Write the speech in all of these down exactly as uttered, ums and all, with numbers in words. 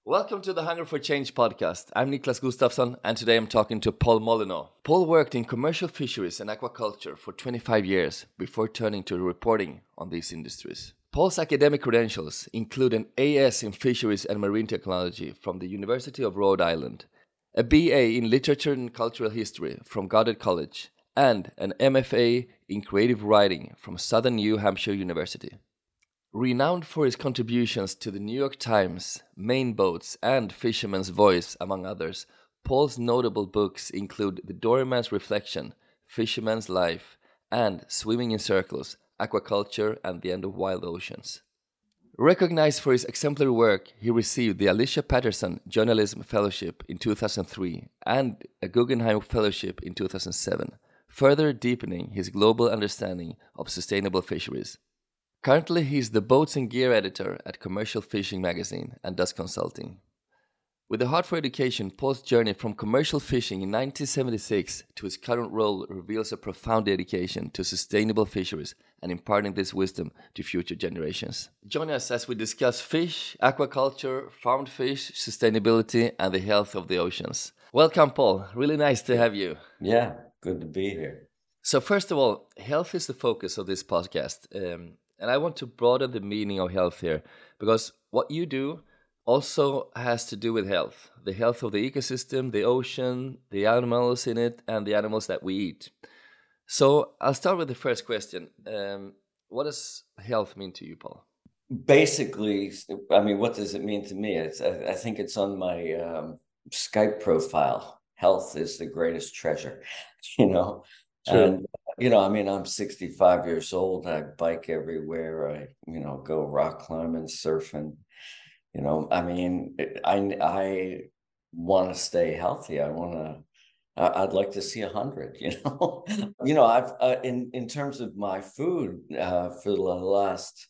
Welcome to the Hunger for Change podcast. I'm Niklas Gustafsson, and today I'm talking to Paul Molyneux. Paul worked in commercial fisheries and aquaculture for twenty-five years before turning to reporting on these industries. Paul's academic credentials include an A S in Fisheries and Marine Technology from the University of Rhode Island, a B A in Literature and Cultural History from Goddard College, and an M F A in Creative Writing from Southern New Hampshire University. Renowned for his contributions to the New York Times, Maine Boats, and Fisherman's Voice, among others, Paul's notable books include The Doryman's Reflection, Fisherman's Life, and Swimming in Circles, Aquaculture and the End of Wild Oceans. Recognized for his exemplary work, he received the Alicia Patterson Journalism Fellowship in two thousand three and a Guggenheim Fellowship in two thousand seven, further deepening his global understanding of sustainable fisheries. Currently, he is the boats and gear editor at Commercial Fishing Magazine and does consulting. With a heart for education, Paul's journey from commercial fishing in nineteen seventy-six to his current role reveals a profound dedication to sustainable fisheries and imparting this wisdom to future generations. Join us as we discuss fish, aquaculture, farmed fish, sustainability, and the health of the oceans. Welcome, Paul. Really nice to have you. Yeah, good to be here. So first of all, health is the focus of this podcast. Um, And I want to broaden the meaning of health here, because what you do also has to do with health. The health of the ecosystem, the ocean, the animals in it, and the animals that we eat. So I'll start with the first question. Um, what does health mean to you, Paul? Basically, I mean, what does it mean to me? It's, I, I think it's on my um, Skype profile. Health is the greatest treasure, you know? True. And, you know, I mean, I'm sixty-five years old. I bike everywhere. I, you know, go rock climbing, surfing. You know, I mean, I, I want to stay healthy. I want to, I'd like to see a hundred, you know, you know, I've, uh, in, in terms of my food uh, for the last,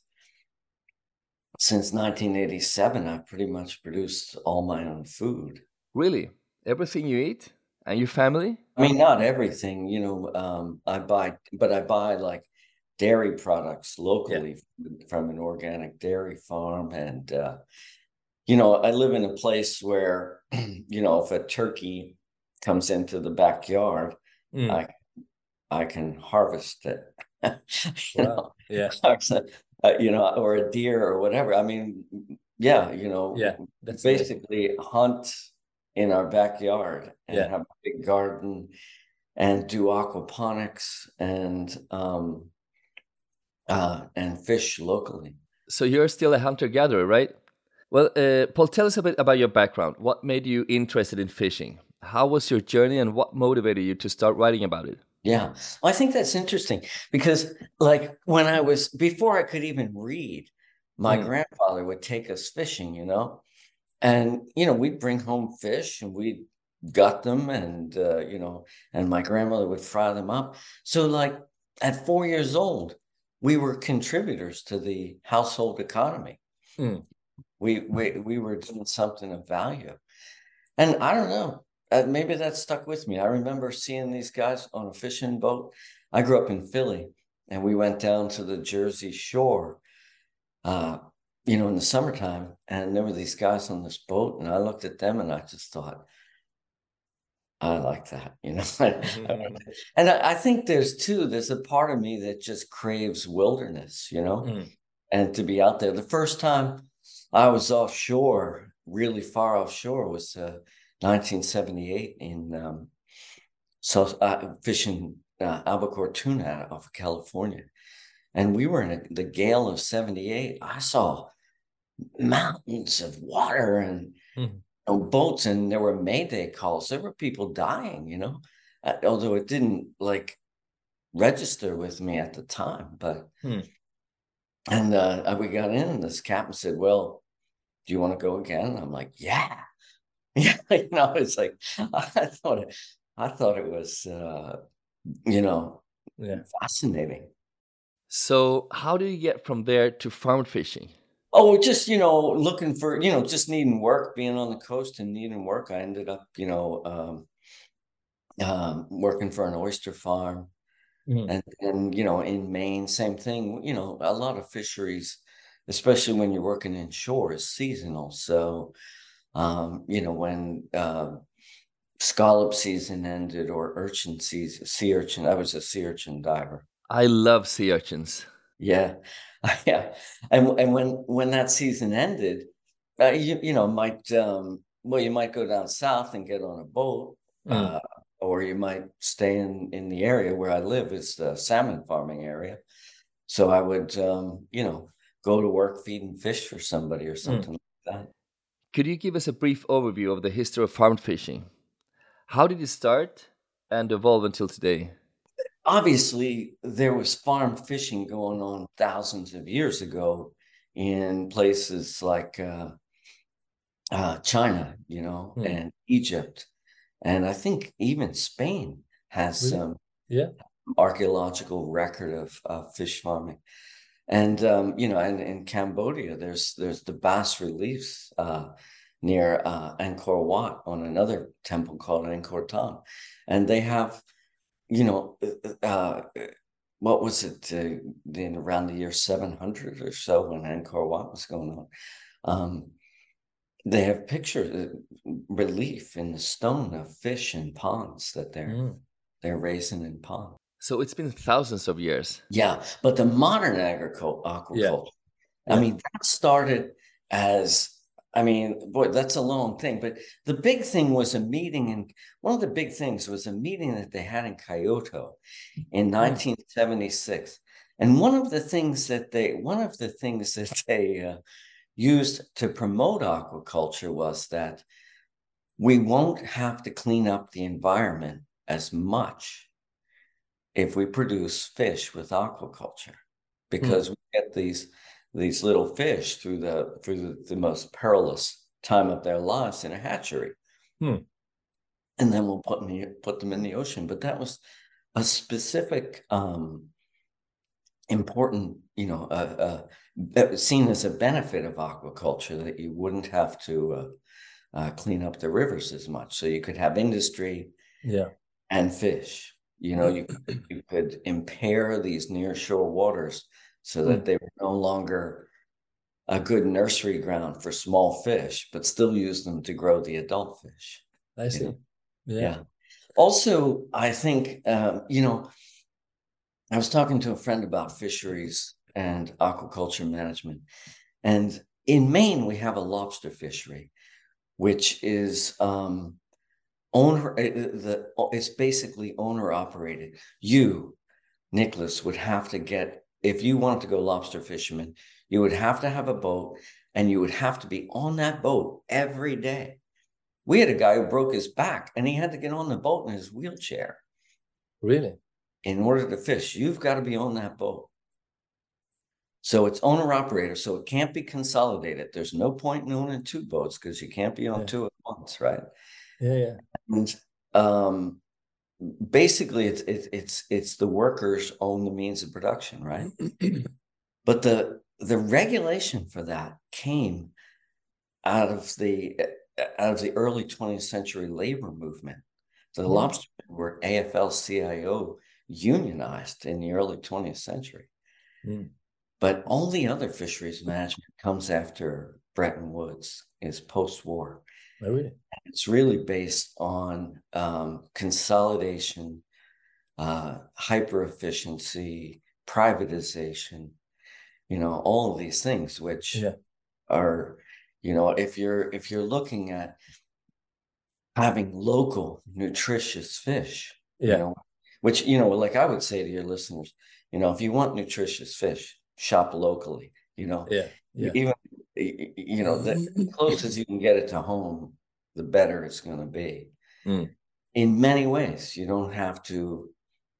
since nineteen eighty-seven, I've pretty much produced all my own food. Really? Everything you eat? And your family? I mean, not everything, you know, um, I buy, but I buy like dairy products locally yeah. from an organic dairy farm. And, uh, you know, I live in a place where, you know, if a turkey comes into the backyard, mm. I, I can harvest it, you wow. know, yeah. uh, you know, or a deer or whatever. I mean, yeah, you know, yeah, that's basically nice. Hunt in our backyard and yeah. have a big garden and do aquaponics and um uh and fish locally. So you're still a hunter-gatherer, right? Well, uh, Paul, tell us a bit about your background. What made you interested in fishing? How was your journey and what motivated you to start writing about it? Yeah, well, I think that's interesting because like when I was, before I could even read, my mm. grandfather would take us fishing, you know? And, you know, we'd bring home fish and we'd gut them and, uh, you know, and my grandmother would fry them up. So like at four years old, we were contributors to the household economy. Mm. We, we, we were doing something of value. And I don't know, uh, maybe that stuck with me. I remember seeing these guys on a fishing boat. I grew up in Philly and we went down to the Jersey Shore, uh, you know, in the summertime, and there were these guys on this boat, and I looked at them and I just thought, I like that, you know. And I, I think there's too, there's a part of me that just craves wilderness, you know, mm. and to be out there. The first time I was offshore, really far offshore, was uh, nineteen seventy-eight in um, so uh, fishing uh, albacore tuna off of California. And we were in a, the gale of seventy-eight. I saw mountains of water and mm-hmm. you know, boats, and there were mayday calls. There were people dying, you know, uh, although it didn't like register with me at the time. But hmm. and uh, we got in, and this captain said, "Well, do you want to go again?" And I'm like, "Yeah, yeah." You know, it's like I thought it, I thought it was, uh, you know, yeah. fascinating. So how do you get from there to farm fishing? Oh, just, you know, looking for, you know, just needing work, being on the coast and needing work. I ended up, you know, um, um, working for an oyster farm. Mm-hmm. And, and, you know, in Maine, same thing, you know, a lot of fisheries, especially when you're working inshore, is seasonal. So Um, you know, when uh, scallop season ended or urchin season, sea urchin. I was a sea urchin diver. I love sea urchins. Yeah, yeah. And and when when that season ended, uh, you you know might um, well you might go down south and get on a boat, Mm. uh, or you might stay in in the area where I live. It's the salmon farming area. So I would um, you know go to work feeding fish for somebody or Mm. something like that. Could you give us a brief overview of the history of farm fishing? How did it start and evolve until today? Obviously, there was farm fishing going on thousands of years ago in places like uh, uh, China, you know, Mm. and Egypt. And I think even Spain has Really? some Yeah. archaeological record of, of fish farming. And um, you know, and in Cambodia, there's there's the bas reliefs uh, near uh, Angkor Wat on another temple called Angkor Thom, and they have, you know, uh, uh, what was it uh, in around the year seven hundred or so when Angkor Wat was going on. Um, they have pictures, uh, relief in the stone of fish in ponds that they're Mm. they're raising in ponds. So it's been thousands of years. Yeah, but the modern agricul Yeah. aquaculture, I Yeah. mean, that started as, I mean, boy, that's a long thing. But the big thing was a meeting, and one of the big things was a meeting that they had in Kyoto in Mm. nineteen seventy-six. And one of the things that they, one of the things that they uh, used to promote aquaculture was that we won't have to clean up the environment as much if we produce fish with aquaculture, Mm. because we get these these little fish through the through the, the most perilous time of their lives in a hatchery, Mm. and then we'll put in the, put them in the ocean. But that was a specific um, important, you know, uh, uh, seen as a benefit of aquaculture, that you wouldn't have to uh, uh, clean up the rivers as much, so you could have industry Yeah. and fish. You know, you you could impair these near shore waters so that Mm. they were no longer a good nursery ground for small fish, but still use them to grow the adult fish. I You see. know, Yeah. yeah. Also, I think um, you know, I was talking to a friend about fisheries and aquaculture management, and in Maine we have a lobster fishery, which is um, owner the it's basically owner operated. You, Nicholas, would have to get, if you wanted to go lobster fisherman, you would have to have a boat, and you would have to be on that boat every day. We had a guy who broke his back and he had to get on the boat in his wheelchair Really? in order to fish. You've got to be on that boat. So it's owner operator, so it can't be consolidated. There's no point in owning two boats because you can't be on Yeah. two at once, right? Yeah. Yeah. And um, basically, it's it's it's it's the workers own the means of production, right? But the the regulation for that came out of the out of the early twentieth century labor movement. The Mm. lobstermen were A F L C I O unionized in the early twentieth century. Mm. But all the other fisheries management comes after Bretton Woods, is post-war. Oh, really? It's really based on um, consolidation, uh, hyper efficiency, privatization, you know, all of these things, which Yeah. are, you know, if you're if you're looking at having local nutritious fish, you Yeah. know, which, you know, like I would say to your listeners, you know, if you want nutritious fish, shop locally, you know, Yeah. Yeah. even, you know, the closest you can get it to home, the better it's going to be. Mm. In many ways, you don't have to,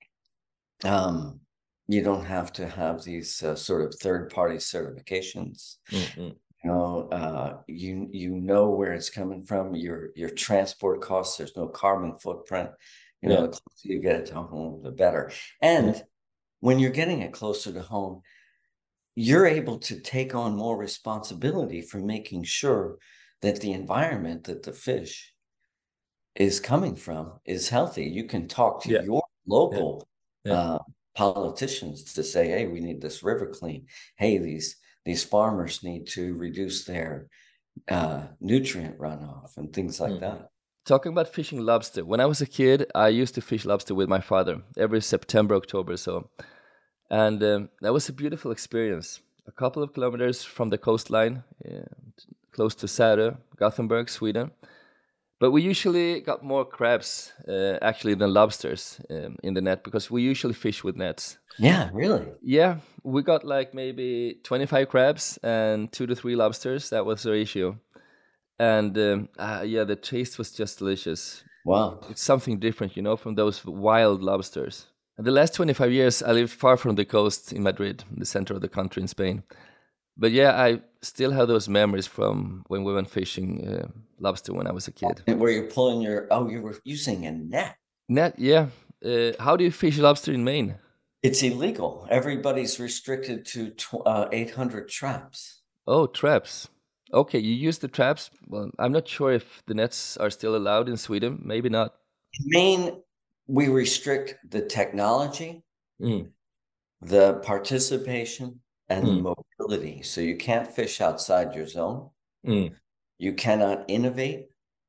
um, you don't have to have these uh, sort of third-party certifications. Mm. You know, uh, you you know where it's coming from. Your your transport costs. There's no carbon footprint. You know, Yeah. the closer you get it to home, the better. Yeah. And when you're getting it closer to home, you're able to take on more responsibility for making sure that the environment that the fish is coming from is healthy. You can talk to Yeah. your Yeah. local Yeah. uh, politicians to say, "Hey, we need this river clean. Hey, these these farmers need to reduce their uh, nutrient runoff and things like Hmm. that. Talking about fishing lobster, when I was a kid, I used to fish lobster with my father every September, October, so, and um, that was a beautiful experience. A couple of kilometers from the coastline, uh, close to Särö, Gothenburg, Sweden. But we usually got more crabs, uh, actually, than lobsters um, in the net because we usually fish with nets. Yeah, really. Yeah, we got like maybe twenty-five crabs and two to three lobsters. That was the ratio. And um, uh, yeah, the taste was just delicious. Wow. It's something different, you know, from those wild lobsters. And the last twenty-five years, I lived far from the coast in Madrid, in the center of the country in Spain. But yeah, I still have those memories from when we went fishing uh, lobster when I was a kid. And where you're pulling your, oh, you were using a net. Net, yeah. Uh, how do you fish lobster in Maine? It's illegal. Everybody's restricted to tw- uh, eight hundred traps. Oh, traps. Okay, you use the traps. Well, I'm not sure if the nets are still allowed in Sweden. Maybe not. In Maine, we restrict the technology, Mm. the participation, and the Mm. mobility. So you can't fish outside your zone. Mm. You cannot innovate,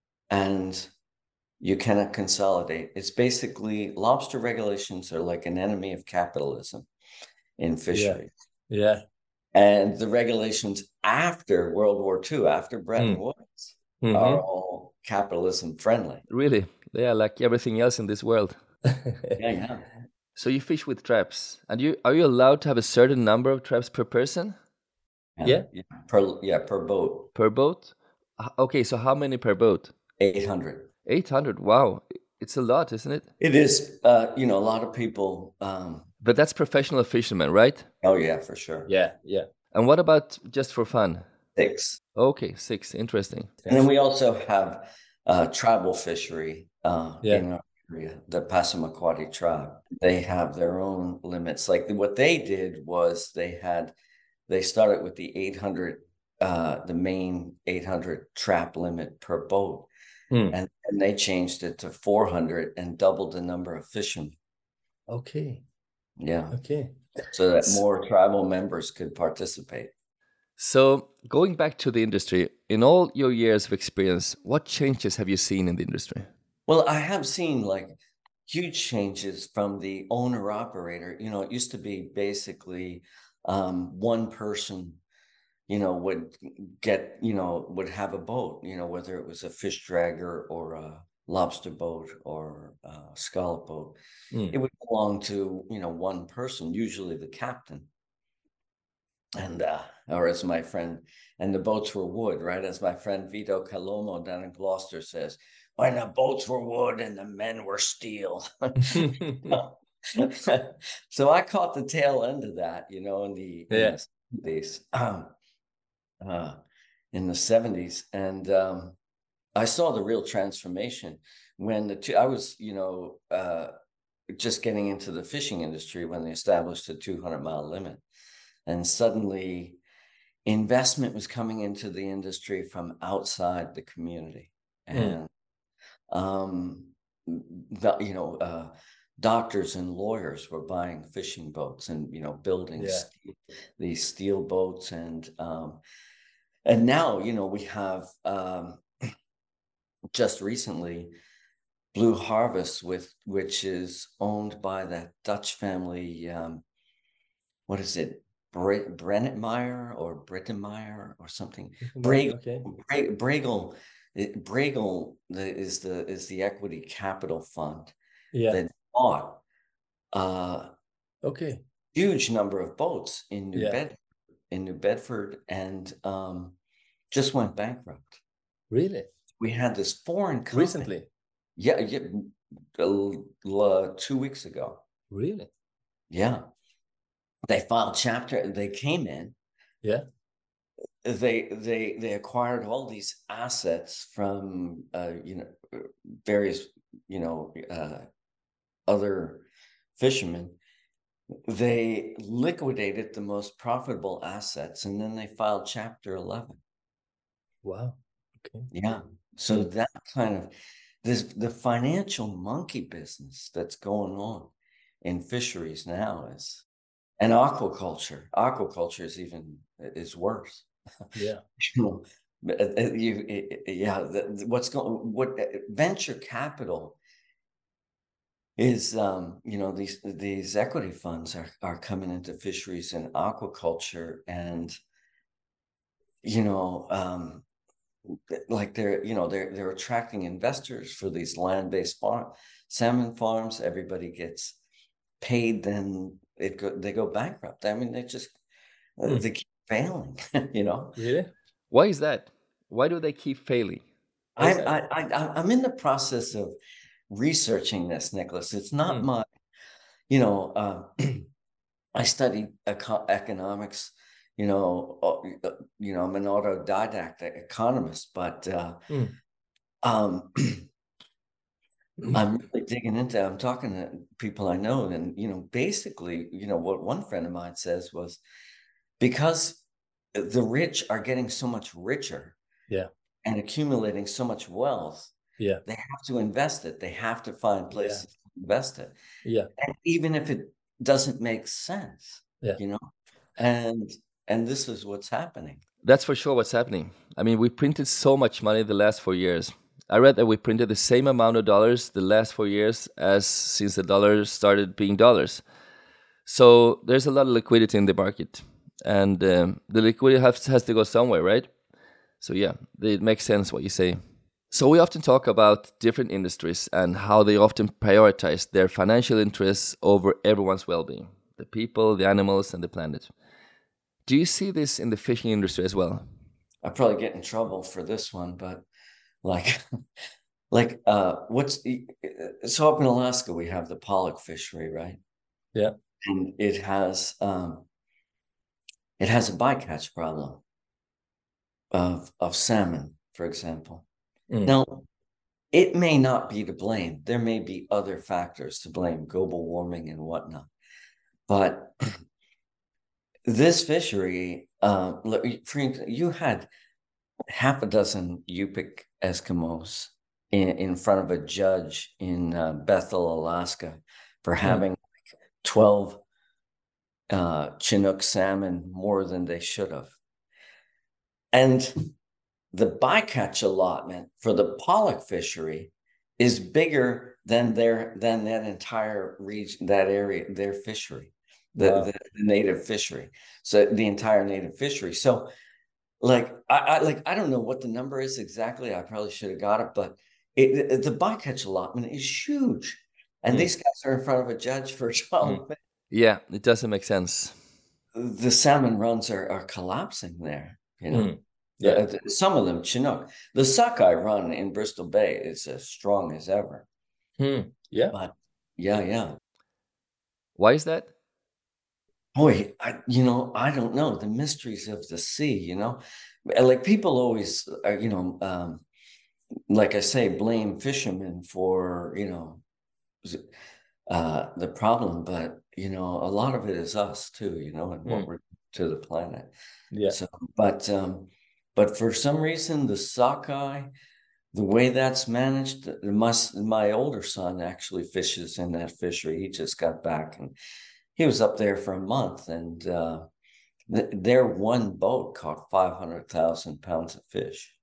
and you cannot consolidate. It's basically lobster regulations are like an enemy of capitalism in fisheries. Yeah. And the regulations after World War Two, after Bretton Mm. Woods, Hmm. are all capitalism friendly. Really? Yeah, like everything else in this world. Yeah, yeah. So you fish with traps, and you are you allowed to have a certain number of traps per person? Yeah, Yeah. yeah. Per yeah, per boat, Per boat? H- Okay, so how many per boat? eight hundred. eight hundred. Wow. It's a lot, isn't it? It is, uh, you know, a lot of people, um, But that's professional fishermen, right? oh yeah, for sure. Yeah, yeah. And what about just for fun? Six. Okay, six. Interesting. And then we also have uh, tribal fishery uh, Yeah. in our area, the Passamaquoddy tribe. They have their own limits. Like what they did was they had, they started with the eight hundred, uh, the main eight hundred trap limit per boat. Hmm. And, and they changed it to four hundred and doubled the number of fishermen. Okay. Yeah. Okay. So that S- more tribal members could participate. So, going back to the industry, in all your years of experience, what changes have you seen in the industry? Well, I have seen like huge changes from the owner operator. You know, it used to be basically um, one person, you know, would get, you know, would have a boat, you know, whether it was a fish dragger or a lobster boat or a scallop boat. Mm. It would belong to, you know, one person, usually the captain. And, uh, or as my friend, and the boats were wood, right? As my friend Vito Calomo down in Gloucester says, when the boats were wood and the men were steel. So I caught the tail end of that, you know, in the in Yeah. the seventies, um, uh, in the seventies, and um, I saw the real transformation when the two, I was, you know, uh, just getting into the fishing industry when they established a two hundred mile limit, and suddenly investment was coming into the industry from outside the community, Mm. and um, the, you know, uh, doctors and lawyers were buying fishing boats and, you know, building Yeah. steel, these steel boats. And, um, and now, you know, we have um, just recently Blue Harvest, with which is owned by that Dutch family. Um, what is it? Bre- Brennetmeyer or Brittenmeyer or something. Bragel. Okay. Bra- Bragel. It, Bragel the, is the is the equity capital fund Yeah. that bought a Okay. huge number of boats in New Yeah. Bed in New Bedford, and um, just went bankrupt. Really? We had this foreign company. Recently? Yeah, yeah, uh, uh, two weeks ago. Really? Yeah, they filed chapter. They came in. Yeah. They they they acquired all these assets from uh, you know various you know uh, other fishermen. They liquidated the most profitable assets, and then they filed Chapter eleven. Wow. Okay. Yeah. So Hmm. that kind of this the financial monkey business that's going on in fisheries now is, and aquaculture. Aquaculture is even is worse. Yeah. You know, You, yeah, what's going, what venture capital is, um, you know, these these equity funds are are coming into fisheries and aquaculture, and you know, um, like they're, you know, they're they're attracting investors for these land-based farm salmon farms. Everybody gets paid, then it go, they go bankrupt. I mean, they just uh, Mm. they keep failing, you know. Really? Why is that? Why do they keep failing? Why is I'm that? I, I I'm in the process of researching this, Nicholas. It's not Mm. my, you know, uh, I studied eco- economics. You know, uh, uh, you know, I'm an autodidact economist, but uh, Mm. um, I'm really digging into. I'm talking to people I know, and you know, basically, you know, what one friend of mine says was because the rich are getting so much richer, Yeah. and accumulating so much wealth, Yeah. they have to invest it. They have to find places Yeah. to invest it, Yeah. and even if it doesn't make sense, Yeah. you know, and and this is what's happening. That's for sure what's happening. I mean, we printed so much money the last four years. I read that we printed the same amount of dollars the last four years as since the dollar started being dollars. So there's a lot of liquidity in the market, and um, the liquidity has, has to go somewhere, right? So yeah, it makes sense what you say. So we often talk about different industries and how they often prioritize their financial interests over everyone's well-being, the people, the animals, and the planet. Do you see this in the fishing industry as well? I probably get in trouble for this one, but like, like, uh, what's so up in Alaska, we have the pollock fishery, right? Yeah. And it has, um, it has a bycatch problem of of salmon, for example. Mm. Now, it may not be to blame. There may be other factors to blame, global warming and whatnot. But this fishery, uh, look, for instance, you had half a dozen Yupik Eskimos in, in front of a judge in uh, Bethel, Alaska, for having like twelve uh, Chinook salmon more than they should have. And the bycatch allotment for the pollock fishery is bigger than their than that entire region, that area, their fishery, the, Wow. the, the native fishery. So the entire native fishery. So like I, I like I don't know what the number is exactly. I probably should have got it, but it, it, the bycatch allotment is huge. And Mm. these guys are in front of a judge for twelve. Mm. Yeah, it doesn't make sense. The salmon runs are, are collapsing there, you know. Mm. Yeah. The, some of them Chinook. The Sockeye run in Bristol Bay is as strong as ever. Mm. Yeah. But yeah, yeah. Why is that? Boy, I, you know, I don't know. The mysteries of the sea, you know. Like people always are, you know, um, like I say, blame fishermen for, you know, uh, the problem, but you know, a lot of it is us too, you know, and what Mm. we're to the planet. Yeah. So, but um, but for some reason, the sockeye, the way that's managed, must my older son actually fishes in that fishery. He just got back and he was up there for a month, and uh, th- their one boat caught five hundred thousand pounds of fish.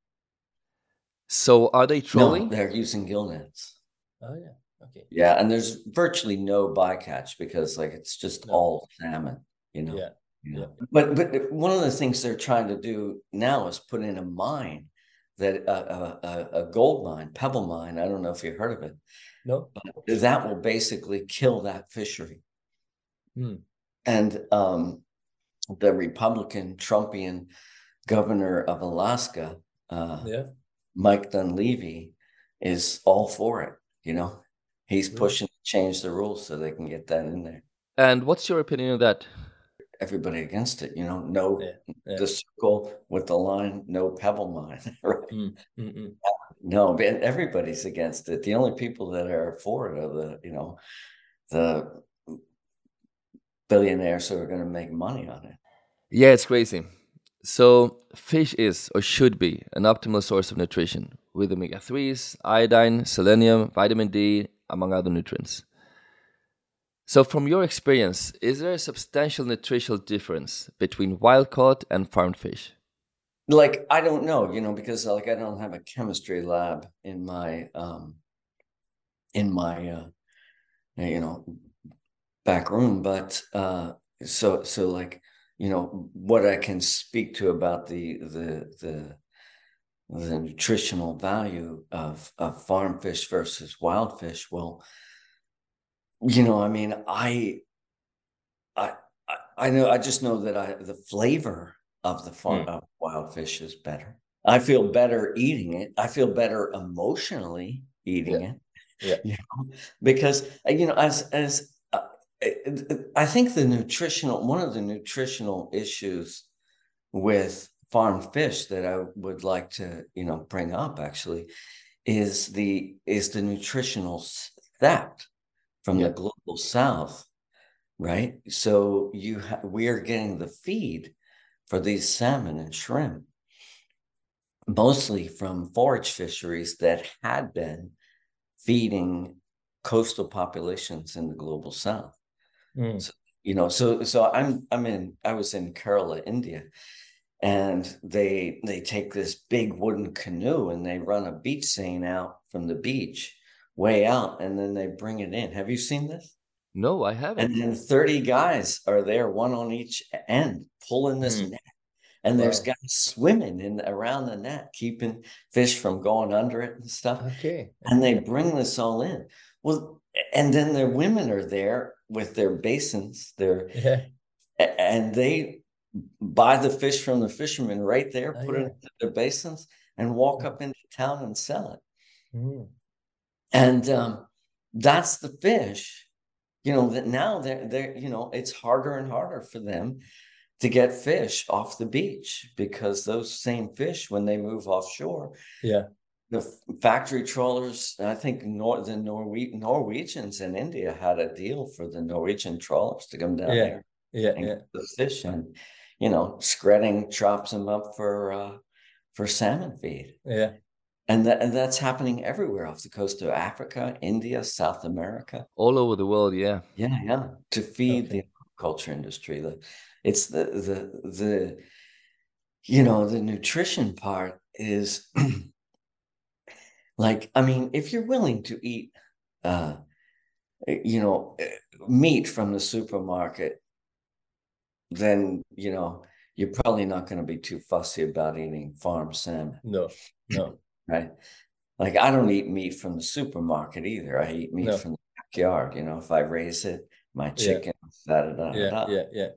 So are they No, trolling? they're using gill nets. Oh yeah. Okay. Yeah, and there's virtually no bycatch because like it's just No. all salmon, you know. Yeah. You know? Yeah. But but one of the things they're trying to do now is put in a mine that uh, a, a gold mine, pebble mine. I don't know if you've heard of it. No. But that will basically kill that fishery. Mm. And um, the Republican Trumpian governor of Alaska, uh, Yeah. Mike Dunleavy, is all for it. You know, he's Really? pushing to change the rules so they can get that in there. And what's your opinion on that? Everybody against it, you know, no, Yeah. Yeah. the circle with the line, no pebble mine, right? Mm. Mm. Mm. No, but everybody's against it. The only people that are for it are the, you know, the billionaires who are going to make money on it. Yeah, it's crazy. So fish is or should be an optimal source of nutrition with omega threes, iodine, selenium, vitamin D, among other nutrients. So from your experience, is there a substantial nutritional difference between wild caught and farmed fish? like, I don't know, you know, because like I don't have a chemistry lab in my um in my uh you know back room, but uh so so like, you know, what I can speak to about the the the the nutritional value of of farm fish versus wild fish. Well, you know, I mean, I I I I know I just know that I the flavor of the farm Mm. of wild fish is better. I feel better eating it. I feel better emotionally eating Yeah. it, Yeah. you know, because uh, you know, as as uh, I I think the nutritional one of the nutritional issues with farm fish that I would like to, you know, bring up actually is the is the nutritional s- theft from the Yeah. global south, right? So you ha- we are getting the feed for these salmon and shrimp mostly from forage fisheries that had been feeding coastal populations in the global south. Mm. So, you know, so so I'm I'm in I was in Kerala, India, and they they take this big wooden canoe and they run a beach seine out from the beach way out, and then they bring it in. Have you seen this? No, I And haven't. then thirty guys are there, one on each end, pulling this Mm. net. And there's Wow. guys swimming in around the net, keeping fish from going under it and stuff. Okay. And they Okay. bring this all in. Well, and then the women are there with their basins, their Yeah. a- and they buy the fish from the fishermen right there, Oh, put it yeah. into their basins, and walk Mm. up into town and sell it. Mm. And um, that's the fish, you know, that now they're they're, you know, it's harder and harder for them to get fish off the beach because those same fish, when they move offshore, Yeah. the f- factory trawlers, I think Nor- the Norwe- Norwegians in India had a deal for the Norwegian trawlers to come down Yeah. there Yeah. and Yeah. get the fish, and you know, Skretting chops them up for uh, for salmon feed, Yeah. and that and that's happening everywhere off the coast of Africa, India, South America. All over the world, yeah. Yeah, yeah, to feed the Okay. aquaculture industry. The it's the the the you know, the nutrition part is like, I mean, if you're willing to eat, uh, eh, you know, eh, meat from the supermarket, then, you know, you're probably not going to be too fussy about eating farm salmon, No. No. right? Like, I don't eat meat from the supermarket either. I eat meat No. from the backyard. You know, if I raise it, my Yeah. chicken, da da da da Yeah. da. Yeah. Yeah.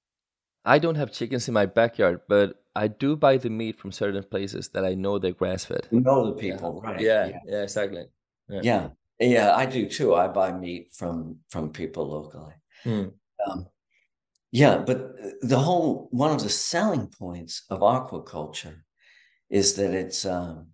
I don't have chickens in my backyard, but I do buy the meat from certain places that I know they're grass fed. You know the Yeah. people, right? Yeah. Yeah, Yeah. Exactly. Yeah. yeah, yeah. I do too. I buy meat from from people locally. Mm. Um, Yeah, but uh, the whole one of the selling points of aquaculture is that it's um,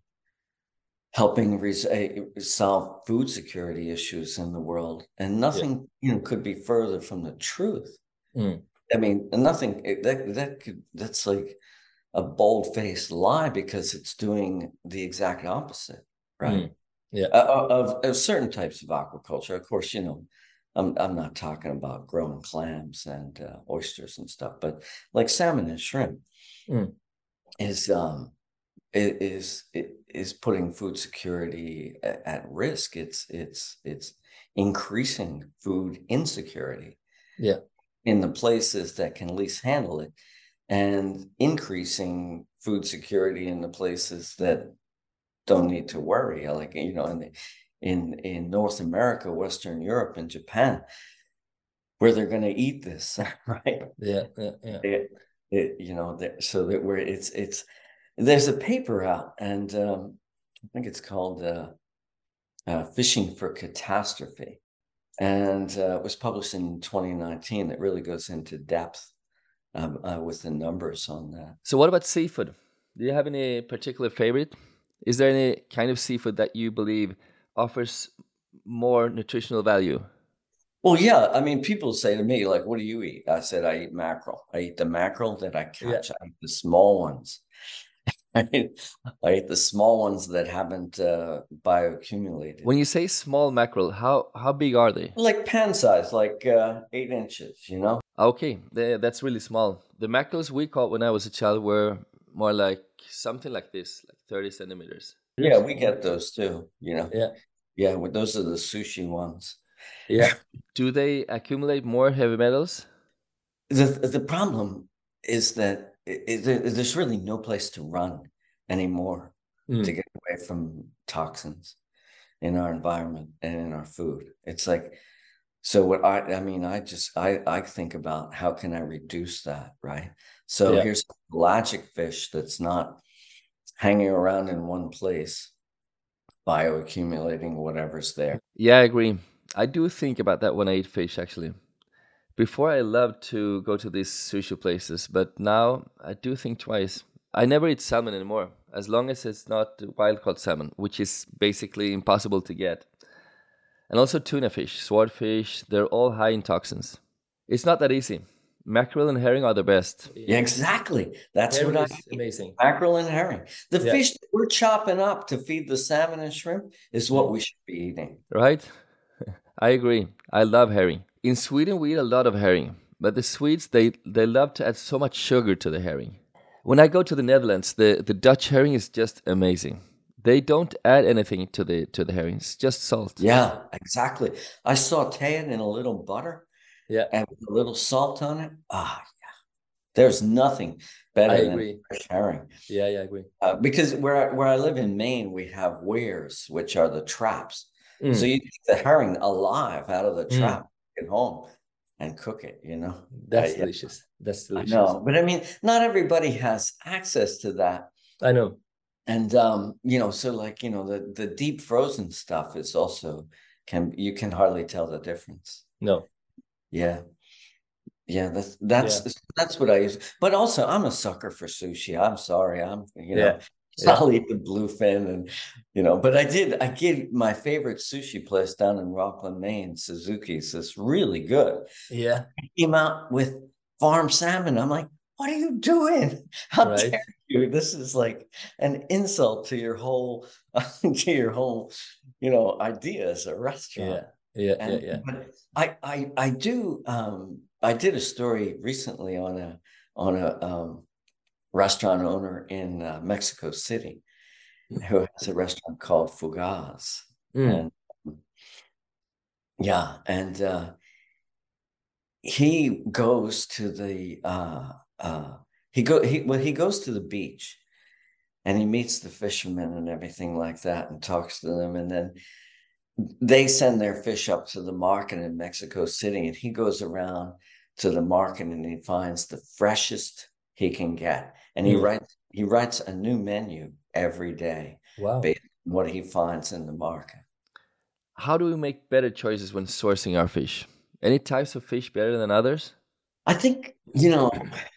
helping res- uh, solve food security issues in the world, and Yeah. nothing, you know, could be further from the truth. Mm. I mean, nothing it- that that could that's like a bold-faced lie because it's doing the exact opposite, right? Mm. Yeah. Uh, of, of certain types of aquaculture, of course, you know, I'm I'm not talking about growing clams and uh, oysters and stuff, but like salmon and shrimp Mm. is um it is it is putting food security at, at risk. It's it's it's increasing food insecurity Yeah. in the places that can least handle it, and increasing food security in the places that don't need to worry. Like, you know, in the, in in North America, Western Europe, and Japan, where they're going to eat this, right? Yeah. Yeah. Yeah. It, it, you know, that, so that where it's it's there's a paper out, and um, I think it's called uh, uh, "Fishing for Catastrophe," and uh, it was published in twenty nineteen. That really goes into depth um, uh, with the numbers on that. So, what about seafood? Do you have any particular favorite? Is there any kind of seafood that you believe offers more nutritional value? Well, yeah, I mean, people say to me, like, "What do you eat?" I said, "I eat mackerel. I eat the mackerel that I Yeah. catch. I eat the small ones. I eat, I eat the small ones that haven't uh, bioaccumulated, When you say small mackerel, how how big are they? like pan size, like uh, eight inches. You know." Okay, they, that's really small. The mackerels we caught when I was a child were more like something like this, like thirty centimeters. Yeah, we get those too, you know. Yeah. Yeah, well, those are the sushi ones. Yeah. Do they accumulate more heavy metals? The the problem is that it, it, there's really no place to run anymore Mm. to get away from toxins in our environment and in our food. It's like, so what I I mean, I just I I think about how can I reduce that, right? So Yeah. here's pelagic fish that's not hanging around in one place, bioaccumulating whatever's there. Yeah, I agree. I do think about that when I eat fish, actually. Before, I loved to go to these sushi places, but now I do think twice. I never eat salmon anymore, as long as it's not wild caught salmon, which is basically impossible to get. And also tuna fish, swordfish, they're all high in toxins. It's not that easy. Mackerel and herring are the best. Yeah, exactly. That's Herring what I is amazing. mackerel and herring. The Yeah. fish that we're chopping up to feed the salmon and shrimp is what we should be eating. Right? I agree. I love herring. In Sweden, we eat a lot of herring, but the Swedes, they, they love to add so much sugar to the herring. When I go to the Netherlands, the, the Dutch herring is just amazing. They don't add anything to the to the herring. It's just salt. Yeah, exactly. I saute it in a little butter Yeah. and with a little salt on it. Ah, yeah. There's nothing better I than agree. fresh herring. Yeah, yeah, I agree. Uh, because where I, where I live in Maine, we have weirs, which are the traps. Mm. So you take the herring alive out of the Mm. trap, get home, and cook it. You know, That's Uh, yeah, delicious. That's I delicious. know, but I mean, not everybody has access to that. I know. And um, you know, so like you know, the the deep frozen stuff is also can you can hardly tell the difference. No. Yeah. Yeah, that's that's that's what I use. But also, I'm a sucker for sushi. I'm sorry, I'm you know, Yeah. Yeah. I'll eat the bluefin and you know. But I did I did my favorite sushi place down in Rockland, Maine, Suzuki's. It's really good. Yeah. Came out with farm salmon. I'm like, what are you doing? How Right. dare you? This is like an insult to your whole to your whole you know idea as a restaurant. Yeah. Yeah. And, Yeah. Yeah. But I, I, I do. Um, I did a story recently on a on a um, restaurant owner in uh, Mexico City who has a restaurant called Fugaz, Mm. and yeah, and uh, he goes to the uh, uh, he go he well he goes to the beach, and he meets the fishermen and everything like that, and talks to them, and then they send their fish up to the market in Mexico City, and he goes around to the market and he finds the freshest he can get, and he Mm. writes he writes a new menu every day Wow. based on what he finds in the market. How do we make better choices when sourcing our fish? Any types of fish better than others? I think you know,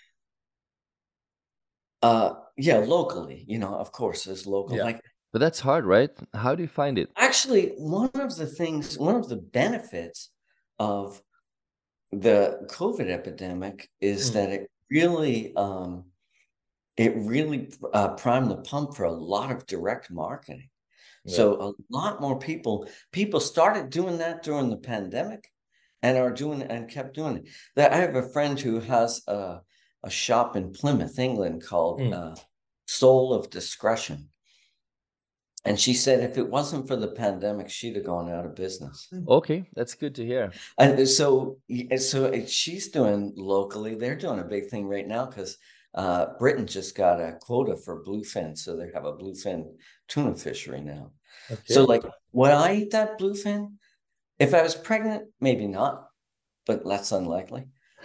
uh, yeah, locally, you know, of course, as local, Yeah. like. But that's hard, right? How do you find it? Actually, one of the things, one of the benefits of the COVID epidemic is Mm. that it really, um, it really uh, primed the pump for a lot of direct marketing. So a lot more people, people started doing that during the pandemic, and are doing and kept doing it. That I have a friend who has a a shop in Plymouth, England, called Mm. uh, Soul of Discretion. And she said if it wasn't for the pandemic, she'd have gone out of business. Okay, that's good to hear. And so, so she's doing locally. They're doing a big thing right now because uh, Britain just got a quota for bluefin, so they have a bluefin tuna fishery now. Okay. So, like, would I eat that bluefin if I was pregnant? Maybe not, but that's unlikely.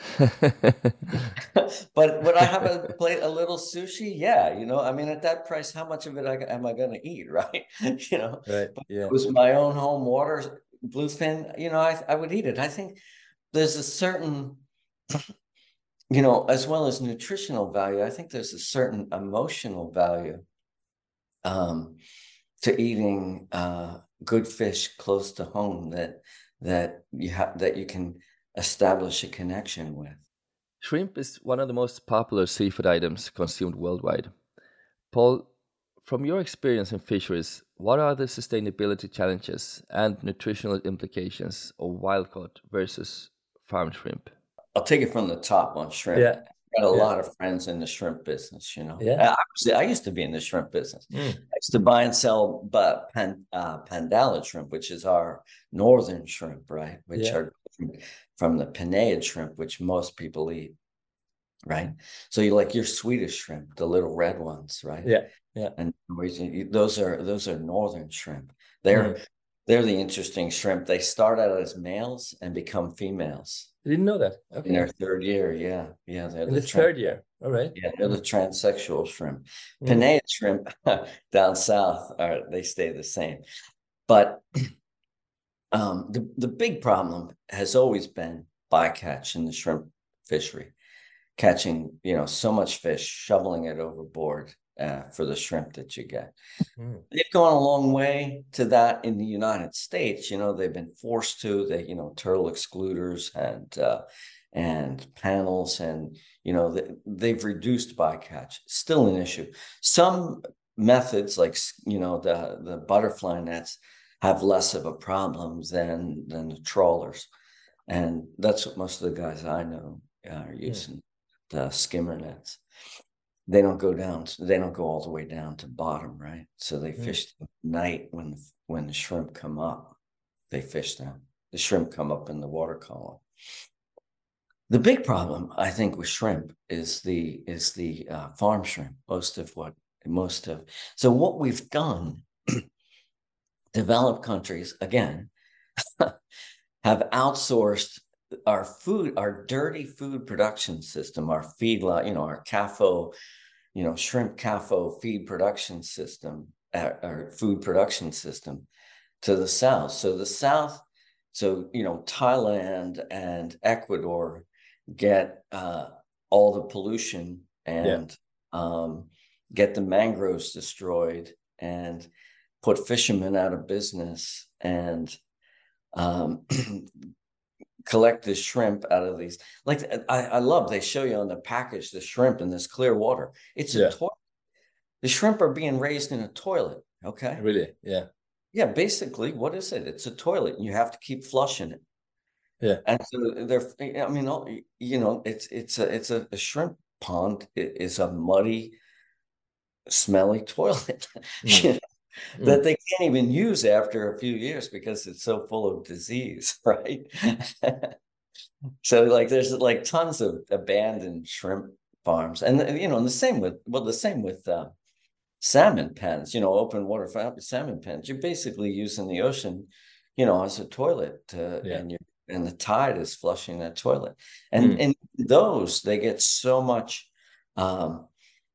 But would I have a plate, a little sushi? Yeah, you know, I mean, at that price, how much of it I, am I going to eat, right? You know, Right. but Yeah. if it was my own home water bluefin, you know, I I would eat it. I think there's a certain, you know, as well as nutritional value, I think there's a certain emotional value um, to eating uh, good fish close to home that that you have that you can establish a connection with. Shrimp is one of the most popular seafood items consumed worldwide. Paul, from your experience in fisheries, what are the sustainability challenges and nutritional implications of wild caught versus farmed shrimp? I'll take it from the top on shrimp. Yeah. got a Yeah. lot of friends in the shrimp business, you know. Yeah. I, was, I used to be in the shrimp business. Mm. I used to buy and sell but pan, uh, Pandala shrimp, which is our northern shrimp, right? Which Yeah. are different from the Penaeid shrimp, which most people eat, right? So you like your Swedish shrimp, the little red ones, right? Yeah. Yeah. And those are those are northern shrimp. They're Mm. they're the interesting shrimp. They start out as males and become females. I didn't know that. In Okay. their third year, yeah, yeah, they're In the the trans- third year. All right. yeah, they're the transsexual shrimp. Mm. Penaeid shrimp down south are they stay the same, but um, the the big problem has always been bycatch in the shrimp fishery, catching you know so much fish, shoveling it overboard uh, for the shrimp that you get. Mm. They've gone a long way to that in the United States. You know, they've been forced to. They, you know, turtle excluders and uh, and panels, and you know, they, they've reduced bycatch. Still an issue. Some methods, like you know, the the butterfly nets, have less of a problem than than the trawlers, and that's what most of the guys I know are using, mm. the skimmer nets. They don't go down, they don't go all the way down to bottom, right? So they mm. fish at night when, when the shrimp come up, they fish them. The shrimp come up in the water column. The big problem, I think, with shrimp is the, is the uh, farm shrimp, most of what, most of, so what we've done, developed countries, again, have outsourced our food, our dirty food production system, our feedlot, you know, our C A F O, you know, shrimp C A F O feed production system, uh, our food production system to the South. So the South, so, you know, Thailand and Ecuador get uh, all the pollution and yeah. um, get the mangroves destroyed and put fishermen out of business and um, collect the shrimp out of these. Like I, I love, they show you on the package, the shrimp in this clear water. It's yeah. a toilet. The shrimp are being raised in a toilet. Okay. Really? Yeah. Yeah. Basically, what is it? It's a toilet and you have to keep flushing it. Yeah. And so they're, I mean, you know, it's, it's a, it's a, a shrimp pond. It is a muddy, smelly toilet. Mm. You know? Mm. That they can't even use after a few years because it's so full of disease, right? So like there's like tons of abandoned shrimp farms, and you know, and the same with well, the same with uh, salmon pens. You know, open water salmon pens. You're basically using the ocean, you know, as a toilet, uh, yeah. and you and the tide is flushing that toilet. And mm. and those they get so much. Um,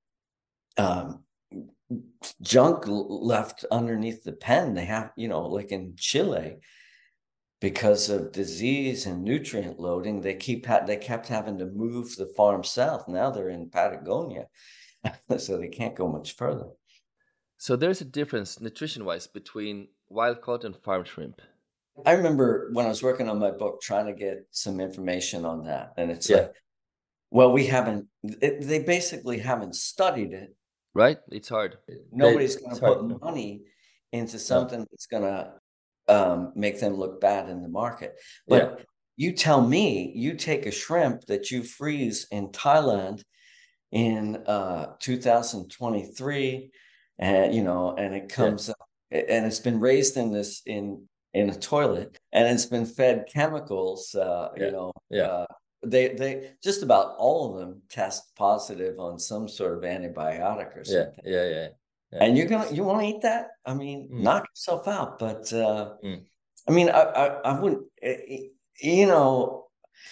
um, junk left underneath the pen. They have, you know, like in Chile, because of disease and nutrient loading, they keep ha- they kept having to move the farm south. Now they're in Patagonia, so they can't go much further. So there's a difference nutrition-wise between wild caught and farm shrimp. I remember when I was working on my book trying to get some information on that, and it's yeah. like, well, we haven't. It, they basically haven't studied it. Right? It's hard. Nobody's going to put hard. money into something no. that's going to um, make them look bad in the market. But yeah. you tell me, you take a shrimp that you freeze in Thailand in uh, two thousand twenty-three, and you know, and it comes yeah. up, and it's been raised in this in in a toilet, and it's been fed chemicals. Uh, yeah. You know, yeah. Uh, They they just about all of them test positive on some sort of antibiotic or something. Yeah, yeah, yeah. yeah. And you're gonna you want to eat that? I mean, mm. knock yourself out. But uh, mm. I mean, I, I I wouldn't. You know,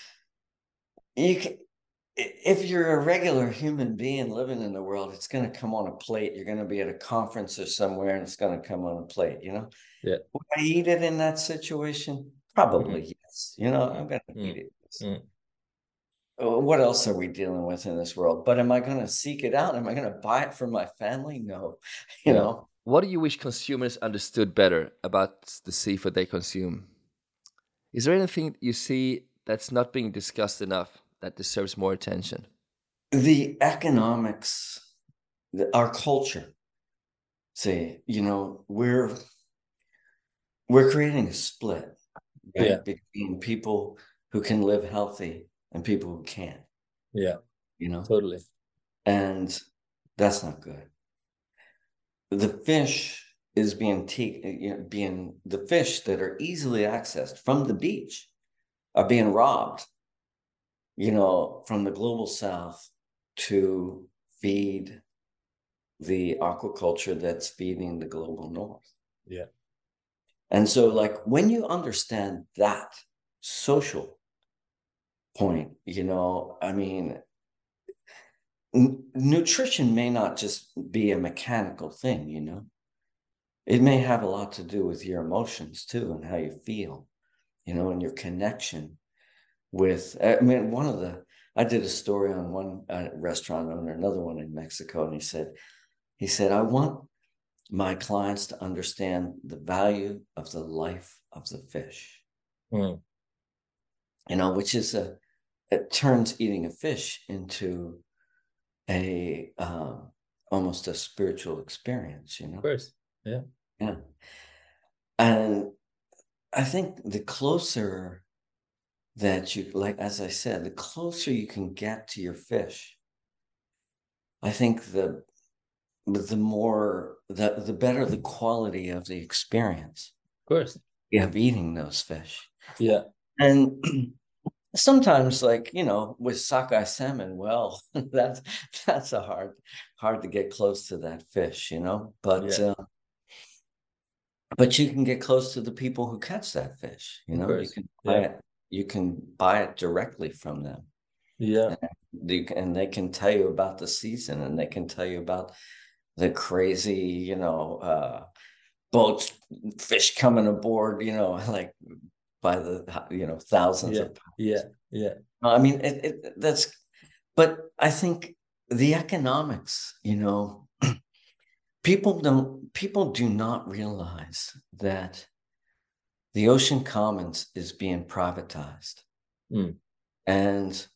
you can, if you're a regular human being living in the world, it's going to come on a plate. You're going to be at a conference or somewhere, and it's going to come on a plate. You know. Yeah. Would I eat it in that situation? Probably mm. yes. You know, I'm going to mm. eat it. Mm. What else are we dealing with in this world? But am I going to seek it out? Am I going to buy it for my family? No. You Yeah. know. What do you wish consumers understood better about the seafood they consume? Is there anything you see that's not being discussed enough that deserves more attention? The economics, the, our culture. See, you know, we're we're creating a split, right, Yeah. between people who can live healthy and people who can't. Yeah. you know, Totally. and that's not good. The fish is being taken, you know, being the fish that are easily accessed from the beach are being robbed, you know, from the global south to feed the aquaculture that's feeding the global north. Yeah. And so, like, when you understand that social point, you know, I mean, n- nutrition may not just be a mechanical thing, you know, it may have a lot to do with your emotions too, and how you feel, you know, and your connection with, I mean, one of the, I did a story on one uh, restaurant owner, another one in Mexico, and he said, he said, I want my clients to understand the value of the life of the fish, Mm. you know, which is a, it turns eating a fish into a, um, almost a spiritual experience, you know? Of course. Yeah. Yeah. And I think the closer that you, like, as I said, the closer you can get to your fish, I think the, the more, the, the better the quality of the experience Of course. of eating those fish. Yeah. And sometimes, like, you know, with sockeye salmon, well, that's that's a hard hard to get close to that fish, you know. But Yeah. uh, but you can get close to the people who catch that fish, you Of know. You course. can buy Yeah. it, you can buy it directly from them. Yeah. And, you, and they can tell you about the season, and they can tell you about the crazy, you know, uh, boats, fish coming aboard, you know, like by the, you know, thousands Yeah. of pounds. Yeah. Yeah. I mean, it, it, that's, but I think the economics, you know, people don't, people do not realize that the ocean commons is being privatized. Mm. And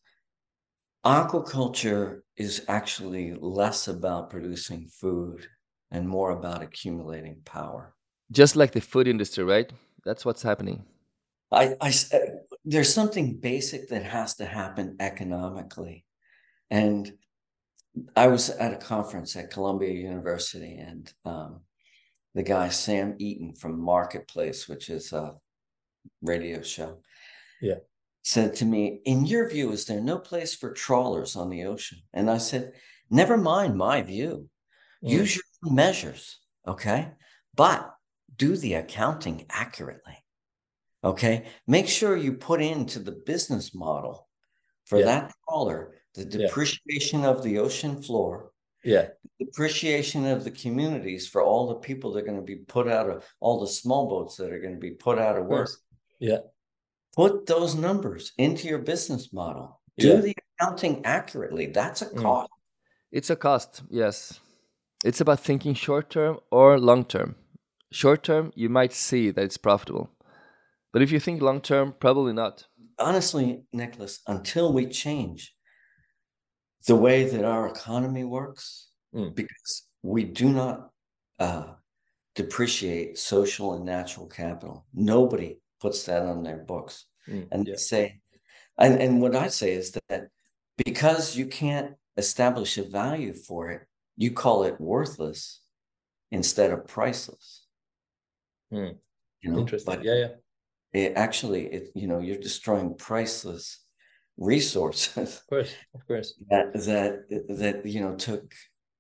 aquaculture is actually less about producing food and more about accumulating power. Just like the food industry, right? That's what's happening. I, I, there's something basic that has to happen economically. And I was at a conference at Columbia University, and um, the guy, Sam Eaton from Marketplace, which is a radio show, Yeah. said to me, in your view, is there no place for trawlers on the ocean? And I said, never mind my view. Mm. Use your own measures, okay? But do the accounting accurately, okay? Make sure you put into the business model for Yeah. that trawler the depreciation yeah. of the ocean floor, yeah, depreciation of the communities for all the people that are going to be put out of, all the small boats that are going to be put out of work. Yeah. Put those numbers into your business model. Do yeah. the accounting accurately. That's a cost. Mm. It's a cost, yes. It's about thinking short term or long term. Short term, you might see that it's profitable. But if you think long term, probably not. Honestly, Nicholas, until we change the way that our economy works, mm. because we do not uh, depreciate social and natural capital. Nobody puts that on their books. Mm, and yeah. they say, and, and what I say is that because you can't establish a value for it, you call it worthless instead of priceless. Mm. You know, interesting. but yeah, yeah. It actually, it you know, you're destroying priceless resources. Of course, of course. That that that you know took.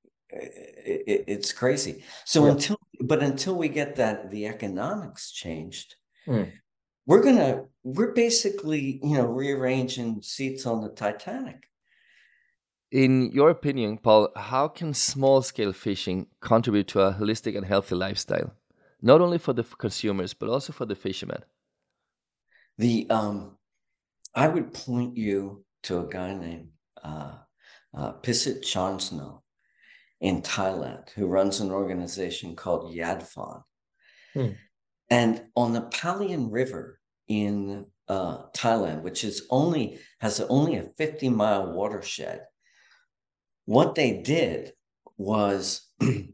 It, it's crazy. So yeah. until, but until we get that the economics changed, mm. we're gonna we're basically you know rearranging seats on the Titanic. In your opinion, Paul, how can small-scale fishing contribute to a holistic and healthy lifestyle, not only for the consumers but also for the fishermen? The um, I would point you to a guy named uh, uh, Pisit Chansno in Thailand, who runs an organization called Yadfon. Hmm. And on the Palian River in uh, Thailand, which is only has only a fifty mile watershed, what they did was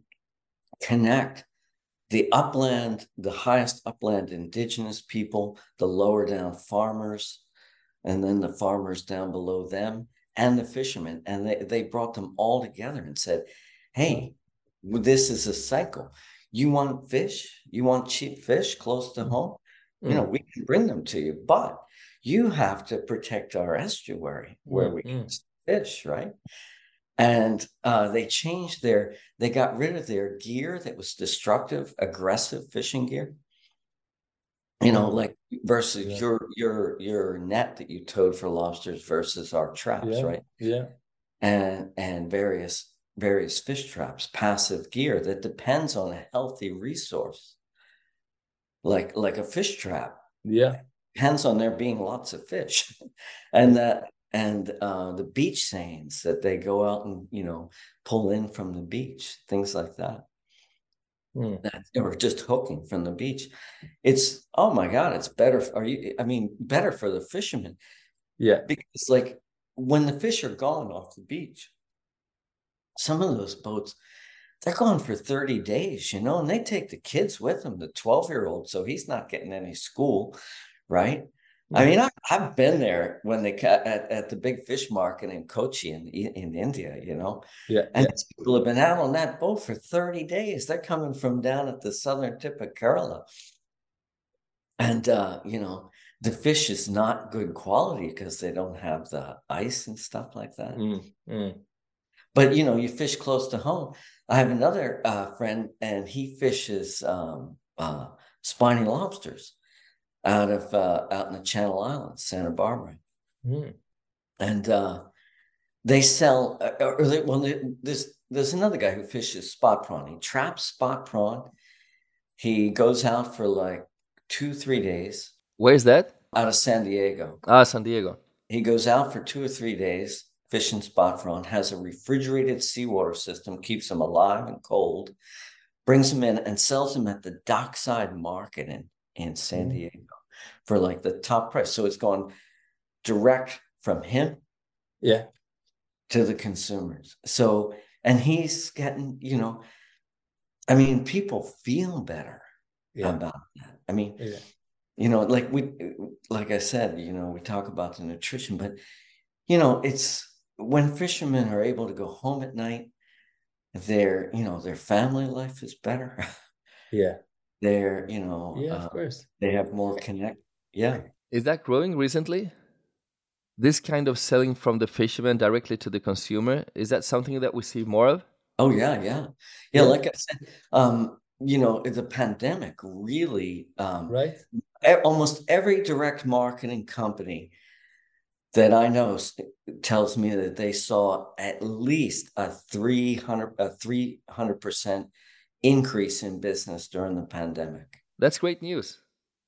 connect the upland, the highest upland indigenous people, the lower down farmers, and then the farmers down below them, and the fishermen, and they, they brought them all together and said, hey, this is a cycle. You want fish? You want cheap fish close to home? You know, Mm. we can bring them to you, but you have to protect our estuary where Mm, we mm. can fish, right? And uh, they changed their, they got rid of their gear that was destructive, aggressive fishing gear. You know, Mm. like versus Yeah. your your your net that you towed for lobsters versus our traps, Yeah. right? Yeah. And and various various fish traps, passive gear that depends on a healthy resource, like like a fish trap. Yeah. Depends on there being lots of fish, and that and uh, the beach seines that they go out and you know pull in from the beach, things like that. Mm. That or just hooking from the beach. It's oh my God, it's better. Are you? I mean, better for the fishermen Yeah. because like when the fish are gone off the beach, some of those boats they're gone for thirty days, you know, and they take the kids with them, the twelve year old, so he's not getting any school, right? I Mm. mean, I, I've been there when they cut at, at the big fish market in Kochi in, in India, you know, Yeah. and Yeah. these people have been out on that boat for thirty days. They're coming from down at the southern tip of Kerala. And, uh, you know, the fish is not good quality because they don't have the ice and stuff like that. Mm. Mm. But, you know, you fish close to home. I have another uh, friend, and he fishes um, uh, spiny lobsters out of uh, out in the Channel Islands, Santa Barbara, Mm. and uh, they sell. Uh, or they, well, there's there's another guy who fishes spot prawn. He traps spot prawn. He goes out for like two three days Where is that? out of San Diego. Ah, San Diego. He goes out for two or three days fishing spot prawn. Has a refrigerated seawater system, keeps them alive and cold. Brings them in and sells them at the dockside market in, in San Mm. Diego for like the top price. So it's gone direct from him Yeah. to the consumers. So, and he's getting, you know, I mean, people feel better Yeah. about that. I mean, Yeah. you know, like we, like I said, you know, we talk about the nutrition, but, you know, it's when fishermen are able to go home at night, their, you know, their family life is better. Yeah. They're, you know, Yeah. uh, Of course. they have more connect. Yeah. Is that growing recently? This kind of selling from the fisherman directly to the consumer, is that something that we see more of? Oh, yeah, yeah. Yeah, Yeah. like I said, um, you know, the pandemic really, um, Right. e- almost every direct marketing company that I know s- tells me that they saw at least a three hundred, a three hundred percent increase in business during the pandemic. That's great news.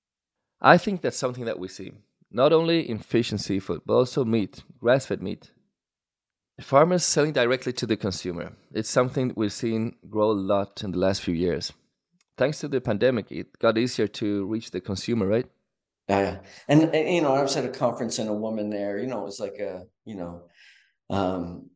I think that's something that we see, not only in fish and seafood, but also meat, grass fed meat. Farmers selling directly to the consumer. It's something we've seen grow a lot in the last few years. Thanks to the pandemic, it got easier to reach the consumer, right? Uh, and, and, you know, I was at a conference and a woman there, you know, it was like a, you know, um,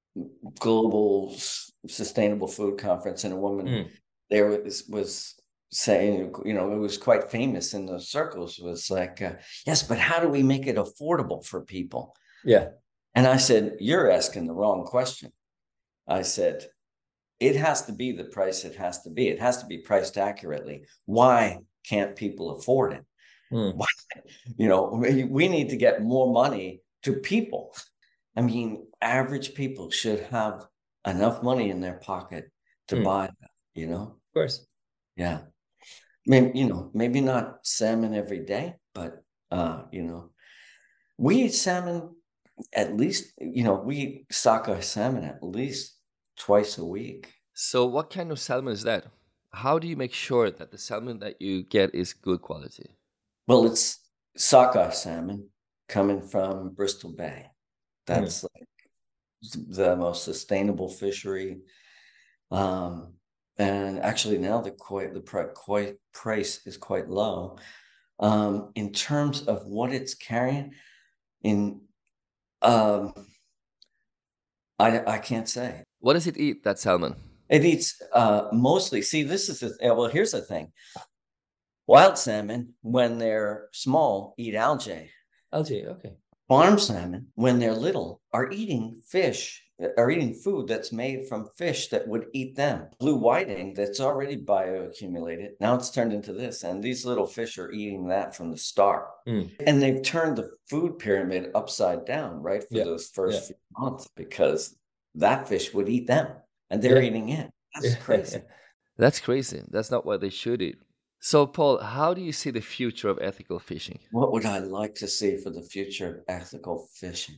global s- sustainable food conference, and a woman Mm. there was was saying, you know, it was quite famous in those circles, was like, uh, yes, but how do we make it affordable for people? Yeah. And I said, you're asking the wrong question. I said, it has to be the price it has to be. It has to be priced accurately. Why can't people afford it? Mm. Why? You know, we, we need to get more money to people. I mean, average people should have enough money in their pocket to Mm. buy that, you know? Of course. Yeah. Maybe, you know, maybe not salmon every day, but, uh, you know, we eat salmon at least, you know, we eat sockeye salmon at least twice a week. So, what kind of salmon is that? How do you make sure that the salmon that you get is good quality? Well, it's sockeye salmon coming from Bristol Bay. Mm. That's like the most sustainable fishery. Um, and actually now the quite the pri- quite price is quite low. Um, in terms of what it's carrying, in um, I I can't say. What does it eat, that salmon? It eats uh mostly. See, this is the well. Here's the thing: wild salmon, when they're small, eat algae. Algae. Okay. farm salmon, when they're little, are eating fish, are eating food that's made from fish that would eat them. Blue whiting that's already bioaccumulated. Now it's turned into this, and these little fish are eating that from the start. Mm. And they've turned the food pyramid upside down, right, for Yeah. those first Yeah. few months, because that fish would eat them, and they're Yeah. eating it. That's crazy. That's crazy. That's not what they should eat. So, Paul, how do you see the future of ethical fishing? What would I like to see for the future of ethical fishing?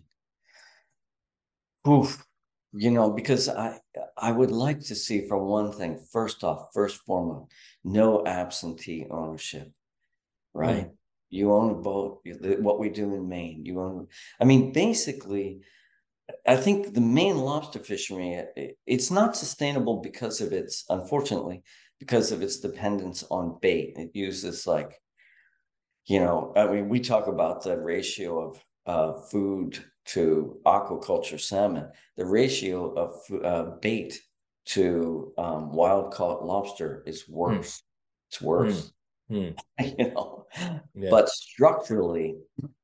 Oof. You know, because I I would like to see, for one thing, first off, first foremost, no absentee ownership, right? Mm. You own a boat, you- what we do in Maine, you own, I mean, basically, I think the Maine lobster fishery, it- it's not sustainable because of its, unfortunately, because of its dependence on bait. It uses like, you know, I mean, we talk about the ratio of uh, food to aquaculture salmon. The ratio of uh, bait to um, wild caught lobster is worse. It's worse, Mm. you know. Yeah. But structurally,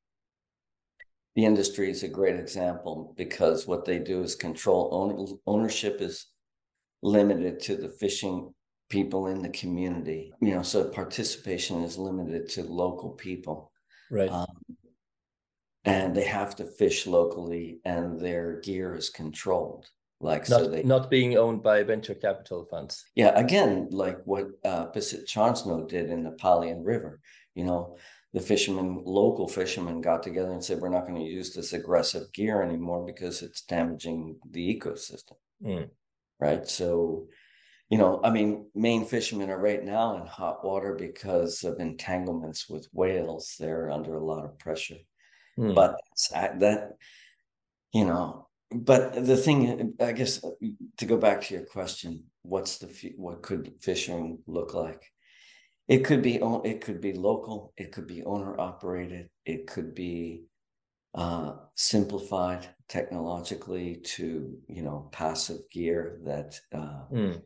the industry is a great example, because what they do is control own, ownership is limited to the fishing people in the community, you know, so participation is limited to local people. Right. Um, and they have to fish locally, and their gear is controlled. Like, Not so they, not being owned by venture capital funds. yeah, again, like what uh, Bissett Chansno did in the Palian River, you know, the fishermen, local fishermen got together and said, we're not going to use this aggressive gear anymore because it's damaging the ecosystem. Mm. Right. So, you know, I mean, Maine fishermen are right now in hot water because of entanglements with whales. They're under a lot of pressure. Mm. But that, you know, but the thing, I guess, to go back to your question, what's the, what could fishing look like? It could be, it could be local, it could be owner operated, it could be uh, simplified technologically to, you know, passive gear that uh, Mm.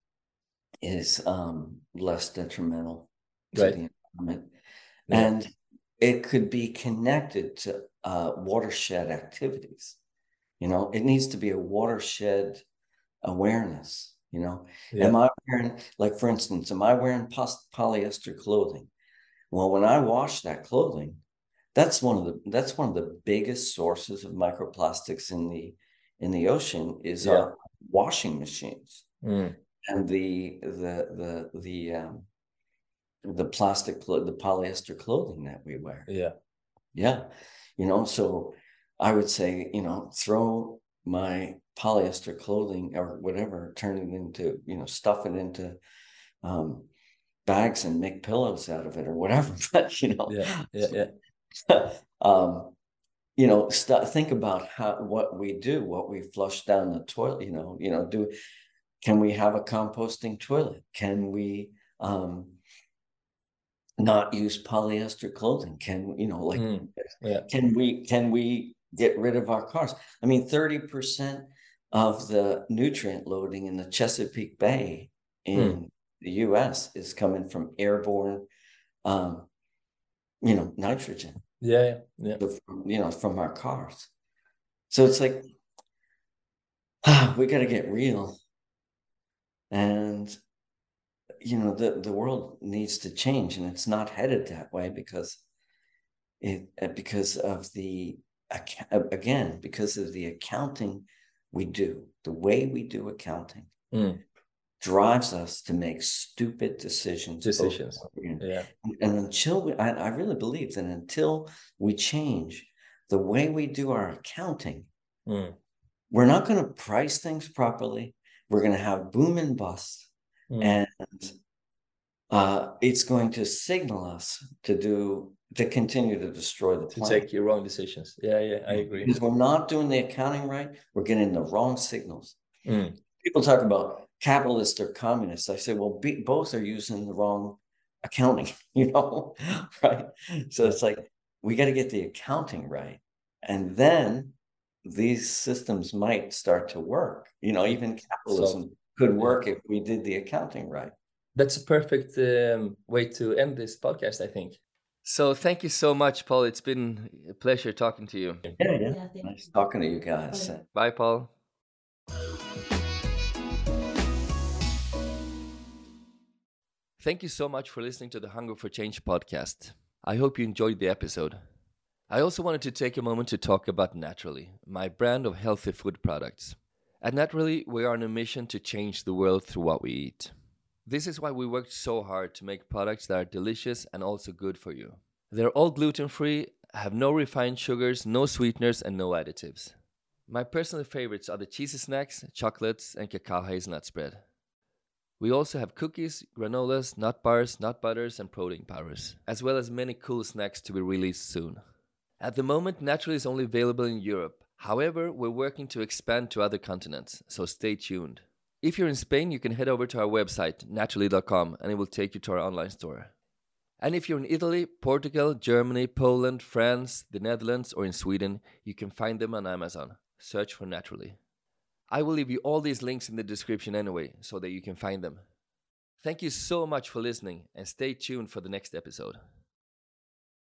is um, less detrimental to Right. the environment. Yeah. And it could be connected to uh, watershed activities. You know, it needs to be a watershed awareness. You know, Yeah. am I wearing, like, for instance, am I wearing pos- polyester clothing? Well, when I wash that clothing, that's one of the that's one of the biggest sources of microplastics in the in the ocean is Yeah. our washing machines. Mm. And the the the the um, the plastic, the polyester clothing that we wear. Yeah. Yeah, you know, so I would say, you know, throw my polyester clothing or whatever, turn it into, you know, stuff it into um, bags and make pillows out of it or whatever. But, you know, Yeah. Yeah. Yeah. um, you know, st- think about how, what we do, what we flush down the toilet, you know, you know, do, can we have a composting toilet? Can we um, not use polyester clothing? Can, you know, like, Mm. Yeah. can we, can we get rid of our cars? I mean, thirty percent of the nutrient loading in the Chesapeake Bay in Mm. the U S is coming from airborne, um, you know, nitrogen. Yeah. Yeah. Yeah. So from, you know, from our cars. So it's like, ah, we got to get real. And, you know, the, the world needs to change, and it's not headed that way because it, because of the, again, because of the accounting we do, the way we do accounting Mm. drives us to make stupid decisions. Decisions. Yeah. And until we, I, I really believe that until we change the way we do our accounting, Mm. we're not going to price things properly. We're going to have boom and bust. Mm. And uh, it's going to signal us to do, to continue to destroy the To planet. take your wrong decisions. Yeah. Yeah. I agree. Because we're not doing the accounting right. We're getting the wrong signals. Mm. People talk about capitalist or communist. I say, well, be, both are using the wrong accounting, you know, right? So Yeah. it's like, we got to get the accounting right. And then these systems might start to work. You know, even capitalism So, could work if we did the accounting right. That's a perfect um, way to end this podcast, I think. So thank you so much, Paul. It's been a pleasure talking to you. Yeah, yeah. Yeah, thank Nice you. talking to you guys. Bye. Bye, Paul. Thank you so much for listening to the Hunger for Change podcast. I hope you enjoyed the episode. I also wanted to take a moment to talk about Naturally, my brand of healthy food products. At Naturally, we are on a mission to change the world through what we eat. This is why we worked so hard to make products that are delicious and also good for you. They're all gluten-free, have no refined sugars, no sweeteners, and no additives. My personal favorites are the cheesy snacks, chocolates, and cacao hazelnut spread. We also have cookies, granolas, nut bars, nut butters, and protein powders, as well as many cool snacks to be released soon. At the moment, Naturally is only available in Europe. However, we're working to expand to other continents, so stay tuned. If you're in Spain, you can head over to our website, naturally dot com, and it will take you to our online store. And if you're in Italy, Portugal, Germany, Poland, France, the Netherlands, or in Sweden, you can find them on Amazon. Search for Naturally. I will leave you all these links in the description anyway, so that you can find them. Thank you so much for listening, and stay tuned for the next episode.